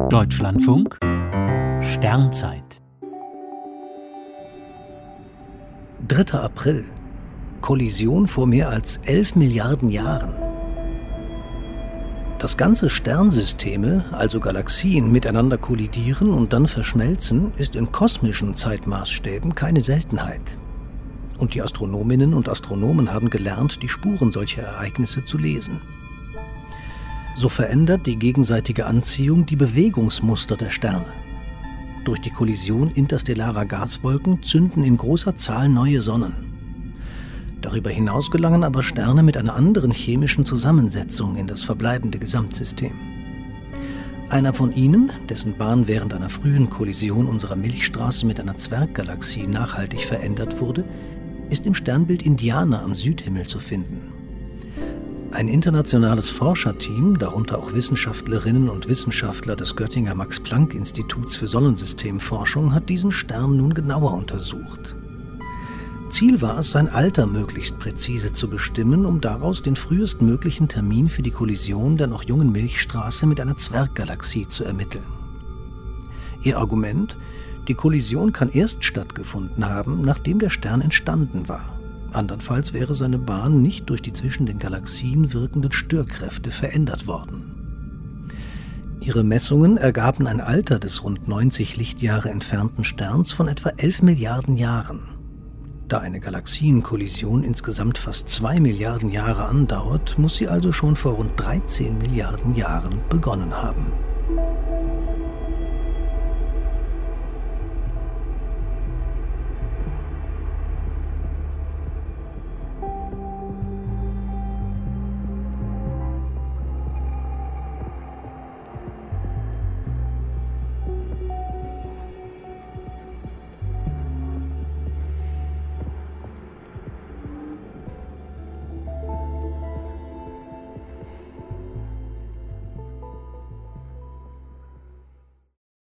Deutschlandfunk Sternzeit 3. April. Kollision vor mehr als 11 Milliarden Jahren. Dass ganze Sternsysteme, also Galaxien, miteinander kollidieren und dann verschmelzen, ist in kosmischen Zeitmaßstäben keine Seltenheit. Und die Astronominnen und Astronomen haben gelernt, die Spuren solcher Ereignisse zu lesen. So verändert die gegenseitige Anziehung die Bewegungsmuster der Sterne. Durch die Kollision interstellarer Gaswolken zünden in großer Zahl neue Sonnen. Darüber hinaus gelangen aber Sterne mit einer anderen chemischen Zusammensetzung in das verbleibende Gesamtsystem. Einer von ihnen, dessen Bahn während einer frühen Kollision unserer Milchstraße mit einer Zwerggalaxie nachhaltig verändert wurde, ist im Sternbild Indiana am Südhimmel zu finden. Ein internationales Forscherteam, darunter auch Wissenschaftlerinnen und Wissenschaftler des Göttinger Max-Planck-Instituts für Sonnensystemforschung, hat diesen Stern nun genauer untersucht. Ziel war es, sein Alter möglichst präzise zu bestimmen, um daraus den frühestmöglichen Termin für die Kollision der noch jungen Milchstraße mit einer Zwerggalaxie zu ermitteln. Ihr Argument: Die Kollision kann erst stattgefunden haben, nachdem der Stern entstanden war. Andernfalls wäre seine Bahn nicht durch die zwischen den Galaxien wirkenden Störkräfte verändert worden. Ihre Messungen ergaben ein Alter des rund 90 Lichtjahre entfernten Sterns von etwa 11 Milliarden Jahren. Da eine Galaxienkollision insgesamt fast 2 Milliarden Jahre andauert, muss sie also schon vor rund 13 Milliarden Jahren begonnen haben.